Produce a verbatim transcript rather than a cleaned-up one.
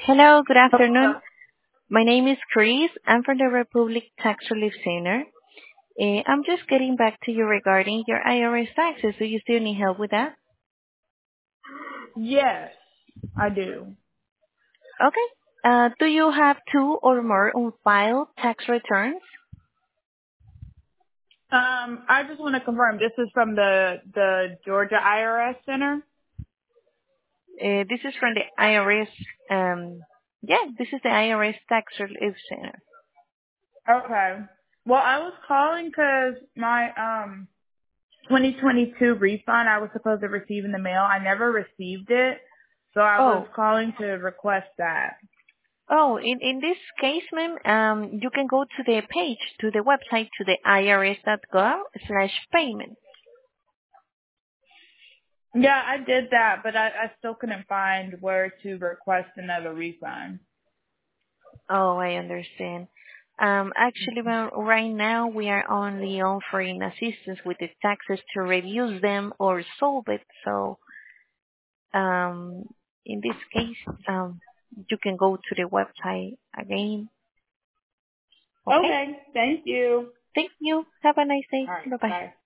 Hello, good afternoon. Hello. My name is Chris. I'm from the Republic Tax Relief Center. Eh, I'm just getting back to you regarding your I R S taxes. Do you still need help with that? Yes, I do. Okay. Uh, do you have two or more on-file tax returns? Um, I just want to confirm this is from the the Georgia I R S Center. Uh, this is from the I R S. Um, yeah, this is the I R S Tax Relief Center. Okay. Well, I was calling because my um twenty twenty-two refund I was supposed to receive in the mail. I never received it, so I was Oh, calling to request that. oh, in, in this case, ma'am, um, you can go to the page, to the website, to the irs.gov slash payment. Yeah, I did that, but I, I still couldn't find where to request another refund. Oh, I understand. Um, Actually, well, right now we are only offering assistance with the taxes to reduce them or solve it. So, um, in this case, um, you can go to the website again. Okay? Okay, thank you. Thank you. Have a nice day. All right, Bye-bye. bye.